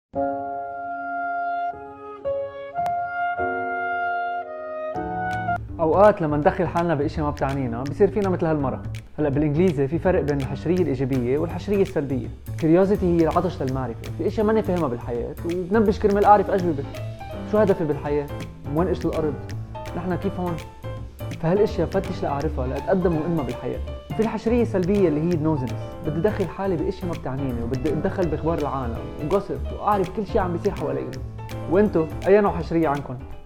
اوقات لما ندخل حالنا باشياء ما بتعنينا بصير فينا مثل هالمرة. هلا بالانجليزي في فرق بين الحشريه الايجابيه والحشريه السلبيه. كيوريوزيتي هي العطش للمعرفه، في اشياء ماني فاهمها بالحياه وبنبش كرمال اعرف اجوبه. شو هدفي بالحياه؟ وين اجت الارض؟ نحن كيف هون؟ فهالاشياء فتش لاعرفها لاتقدم وانمى بالحياه. وفي الحشريه السلبيه اللي هي النوزنس، بدي ادخل حالي باشياء ما بتعنيني وبدي اتدخل باخبار العالم وقصف واعرف كل شيء عم بيصير حوالي. وانتو اي نوع حشريه عندكم؟